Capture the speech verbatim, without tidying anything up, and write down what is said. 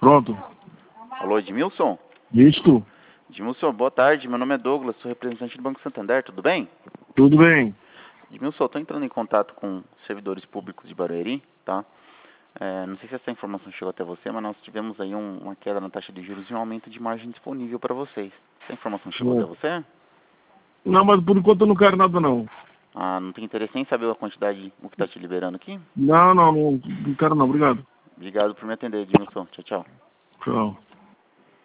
Pronto. Alô, Edmilson? Isto? Edmilson, boa tarde. Meu nome é Douglas, sou representante do Banco Santander, tudo bem? Tudo bem. Edmilson, eu estou entrando em contato com servidores públicos de Barueri, tá? É, não sei se essa informação chegou até você, mas nós tivemos aí um, uma queda na taxa de juros e um aumento de margem disponível para vocês. Essa informação chegou É. até você? Não, mas por enquanto eu não quero nada não. Ah, não tem interesse em saber a quantidade, o que está te liberando aqui? Não, não, não, não quero não, obrigado. Obrigado por me atender, Edmilson. Tchau, tchau. Tchau.